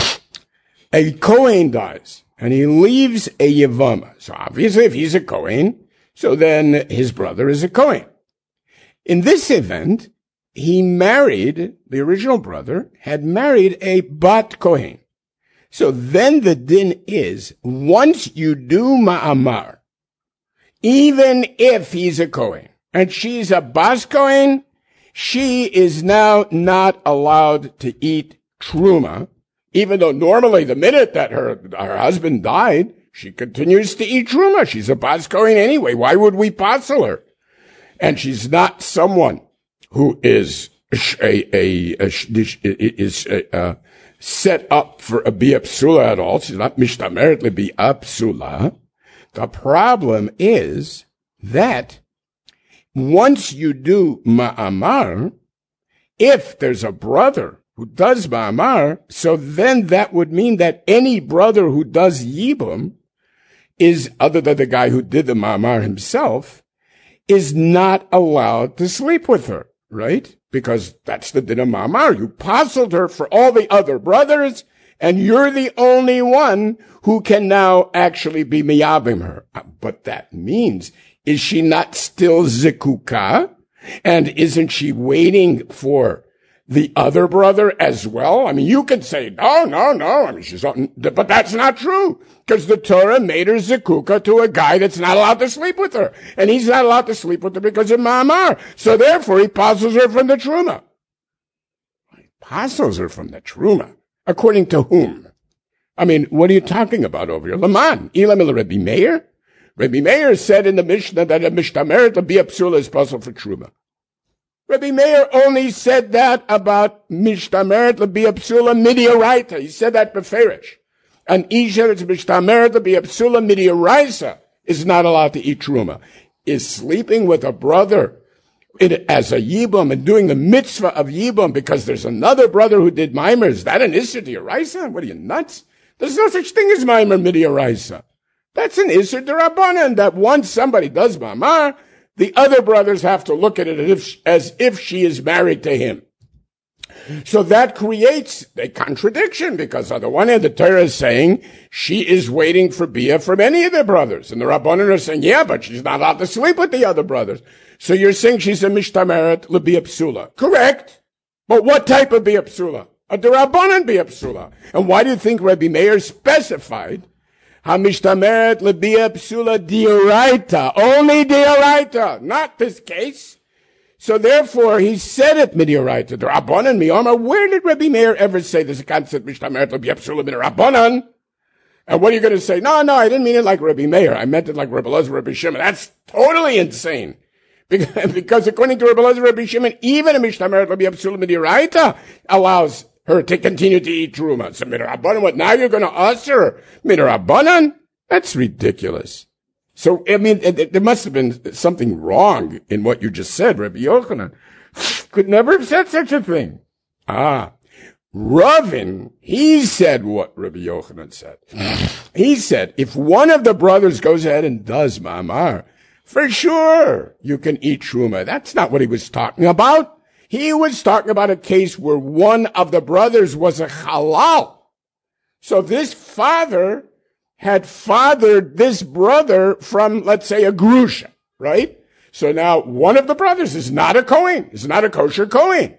A Kohen dies, and he leaves a Yavama. So obviously, if he's a Kohen, so then his brother is a Kohen. In this event, he married, the original brother had married a Bat Kohen. So then the din is, once you do Ma'amar, even if he's a Kohen, and she's a Bas Kohen, she is now not allowed to eat Truma, even though normally the minute that her, her husband died, she continues to eat Truma. She's a Bas Kohen anyway. Why would we passel her? And she's not someone who is a, a, a, is a, uh, set up for a Bia Psula at all. She's not Mishtameret le Bia Psula. The problem is that once you do Ma'amar, if there's a brother who does Ma'amar, so then that would mean that any brother who does Yibum is, other than the guy who did the Ma'amar himself, is not allowed to sleep with her, right? Because that's the din of Ma'amar. You parceled her for all the other brothers, and you're the only one who can now actually be miyabim her. But that means, is she not still zikuka? And isn't she waiting for the other brother as well? I mean, you could say, no, no, no. I mean, she's, but that's not true. Because the Torah made her zikuka to a guy that's not allowed to sleep with her. And he's not allowed to sleep with her because of Ma'amar. So therefore, he parcels her from the Truma. He parcels her from the Truma. According to whom? I mean, what are you talking about over here? Laman. Ilam el Rebbe Meir? Rebbe Meir said in the Mishnah that a Mishtameret to be a psula is possible for Truma. Rebbe Meir only said that about Mishtameret to be a psula midioraita. He said that beferish. An Isha that's Mishtameret to be a psula midioraisa is not allowed to eat Truma. Is sleeping with a brother It, as a Yibum and doing the mitzvah of Yibum because there's another brother who did Maimer. Is that an Isser D'Oraisa? What are you, nuts? There's no such thing as Maimer Mid'Oraisa. That's an Isser D'Rabbanan, that once somebody does Mamar, the other brothers have to look at it as if, as if she is married to him. So that creates a contradiction because on the one hand, the Torah is saying she is waiting for Bia from any of the brothers. And the Rabbanan are saying, yeah, but she's not allowed to sleep with the other brothers. So you're saying she's a Mishtameret L'Bia Psula. Correct. But what type of Bia Psula? A D'Rabbanan Bia Psula. And why do you think Rebbe Meir specified HaMishtameret L'Bia Psula D'Oraita? Only D'Oraita. Not this case. So therefore, he said it midioraita, the Rabbanan miyama. Where did Rebbe Meir ever say there's a concept mishtameret l'biyapsula min Rabbanan? And what are you going to say? No, no, I didn't mean it like Rebbe Meir. I meant it like Rebbe Elazar, Rebbe Shimon. That's totally insane. Because, because according to Rebbe Elazar, Rebbe Shimon, even a mishtameret l'biyapsula midioraita allows her to continue to eat truma. So min Rabbanan, what? Now you're going to usher min Rabbanan? That's ridiculous. So, I mean, there must have been something wrong in what you just said. Rabbi Yochanan could never have said such a thing. Ah, Ravin, he said what Rabbi Yochanan said. He said, if one of the brothers goes ahead and does Ma'amar, for sure you can eat Truma. That's not what he was talking about. He was talking about a case where one of the brothers was a halal. So this father had fathered this brother from, let's say, a grusha, right? So now one of the brothers is not a Kohen, is not a kosher Kohen.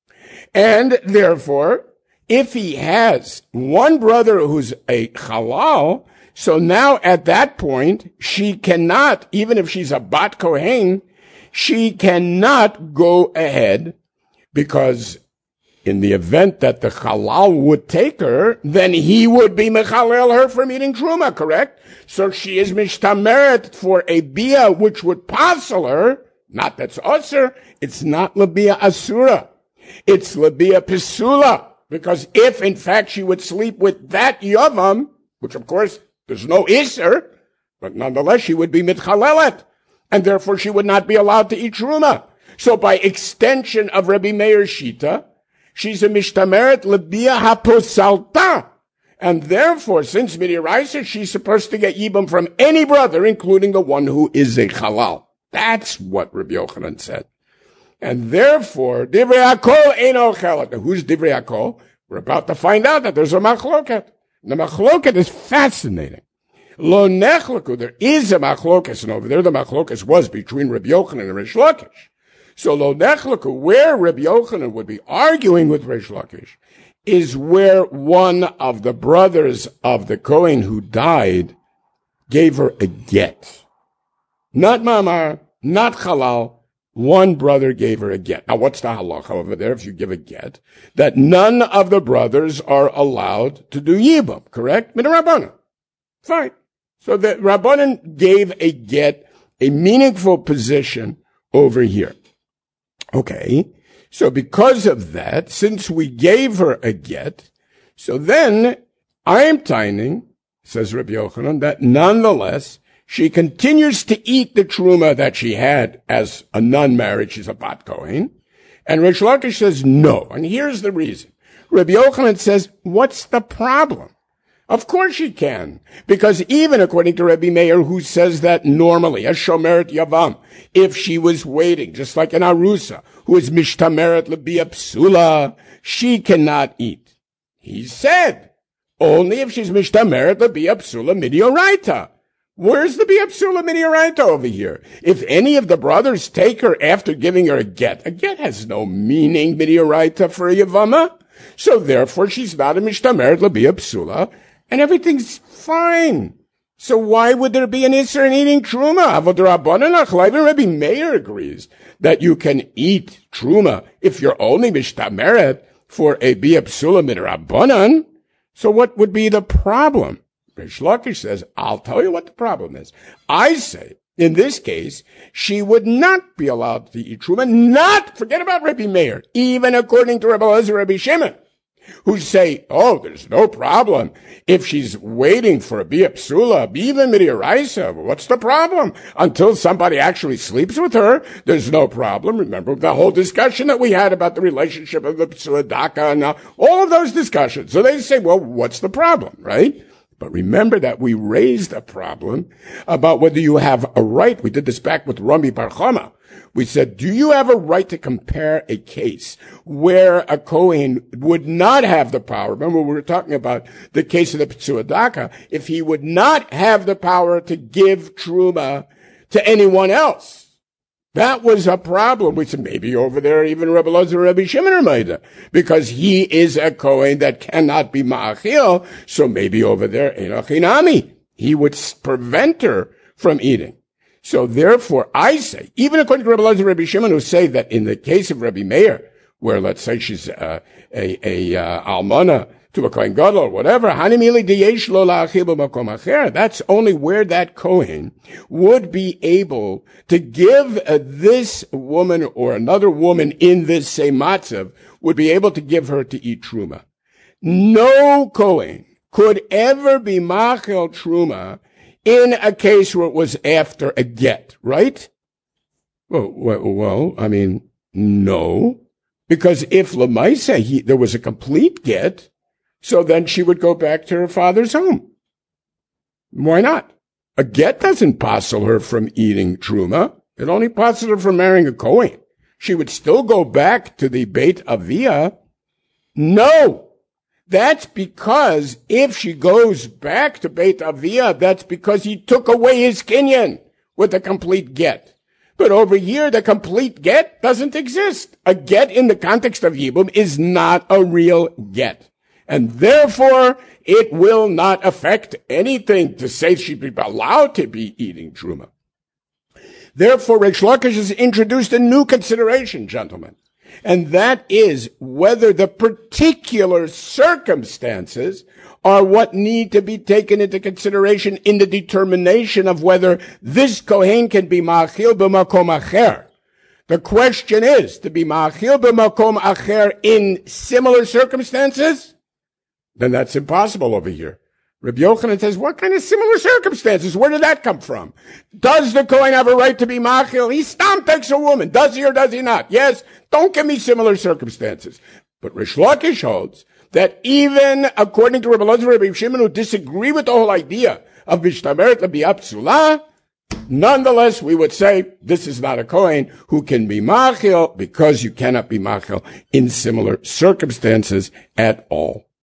And therefore, if he has one brother who's a halal, so now at that point, she cannot, even if she's a bat Kohen, she cannot go ahead, because in the event that the halal would take her, then he would be mechalel her from eating truma, correct? So she is mishtameret for a bia which would passel her, not that's osir, it's not labia asura, it's labia pisula, because if in fact she would sleep with that yavam, which of course there's no iser, but nonetheless she would be mitchalelet, and therefore she would not be allowed to eat truma. So by extension of Rabbi Meir's shita, she's a mishtameret lebia haposalta. And therefore, since midiraisa, she's supposed to get yibum from any brother, including the one who is a halal. That's what Rabbi Yochanan said. And therefore, divrei hakol eino chelet. Who's divrei hakol? We're about to find out that there's a machloket. The machloket is fascinating. Lo nechloku, there is a machloket, and over there the machloket was between Rabbi Yochanan and Rish Lakish. So lo nechloku, where Rabbi Yochanan would be arguing with Rish Lakish, is where one of the brothers of the Kohen who died gave her a get. Not mamar, not halal. One brother gave her a get. Now, what's the halacha over there if you give a get? That none of the brothers are allowed to do yibum, correct? Min Rabbanan. Fine. So the Rabbanan gave a get, a meaningful position over here. Okay. So because of that, since we gave her a get, so then I am tining, says Rabbi Yochanan, that nonetheless she continues to eat the truma that she had as a non-married. She's a bat kohen. And Rish Lakish says no. And here's the reason. Rabbi Yochanan says, what's the problem? Of course she can. Because even according to Rabbi Meir, who says that normally, as Shomeret Yavam, if she was waiting, just like an Arusa, who is Mishtameret Lebia Psula, she cannot eat. He said, only if she's Mishtameret Lebia Psula Midioraita. Where's the Bia Psula Midioraita over here? If any of the brothers take her after giving her a get, a get has no meaning, Midioraita, for a Yavama. So therefore she's not a Mishtameret Lebia Psula, and everything's fine. So why would there be an Isser in eating Truma? Avodah Rabbanan Achla, even Rabbi Meir agrees that you can eat Truma if you're only Mishtameret for a Bia Psula Min Rabbanan. So what would be the problem? Rish Lakish says, I'll tell you what the problem is. I say, in this case, she would not be allowed to eat Truma, not, forget about Rabbi Meir, even according to Rabbi Elazar, Rabbi Shimon, who say, oh, there's no problem if she's waiting for a Bia Psula, even Midiraisa. What's the problem? Until somebody actually sleeps with her, there's no problem. Remember the whole discussion that we had about the relationship of the Psula Daka and all of those discussions. So they say, well, what's the problem, right? But remember that we raised a problem about whether you have a right. We did this back with Rami Bar Chama. We said, do you have a right to compare a case where a Kohen would not have the power? Remember, we were talking about the case of the Psula Daka. If he would not have the power to give Truma to anyone else. That was a problem. We said, maybe over there, even Rabbi Elazar, Rabbi Shimon are made, because he is a Kohen that cannot be ma'achil. So maybe over there, enochinami, he would prevent her from eating. So therefore, I say, even according to Rabbi Elazar, Rabbi Shimon, who say that in the case of Rabbi Meir, where let's say she's uh, a a uh, almana to a Kohen Gadol or whatever, that's only where that Kohen would be able to give uh, this woman or another woman in this same matzav, would be able to give her to eat truma. No Kohen could ever be machel truma in a case where it was after a get, right? Well, well, well I mean, no. Because if Lamaisa, he, there was a complete get, so then she would go back to her father's home. Why not? A get doesn't passel her from eating truma. It only passels her from marrying a Kohen. She would still go back to the Beit Avia. No. That's because if she goes back to Beit Avia, that's because he took away his kinyan with a complete get. But over here, the complete get doesn't exist. A get in the context of Yibum is not a real get. And therefore, it will not affect anything to say she'd be allowed to be eating Truma. Therefore, Reish Lakish has introduced a new consideration, gentlemen. And that is whether the particular circumstances are what need to be taken into consideration in the determination of whether this Kohen can be ma'achil b'makom acher. The question is, to be ma'achil b'makom acher in similar circumstances? Then that's impossible over here. Rabbi Yochanan says, what kind of similar circumstances? Where did that come from? Does the Kohen have a right to be ma'achil? He stam takes a woman. Does he or does he not? Yes. Don't give me similar circumstances. But Reish Lakish holds that even according to Rabbi Elazar and Rabbi Shimon, who disagree with the whole idea of Mishtameret L'Bi'at Psula, nonetheless, we would say this is not a Kohen who can be ma'achil because you cannot be ma'achil in similar circumstances at all.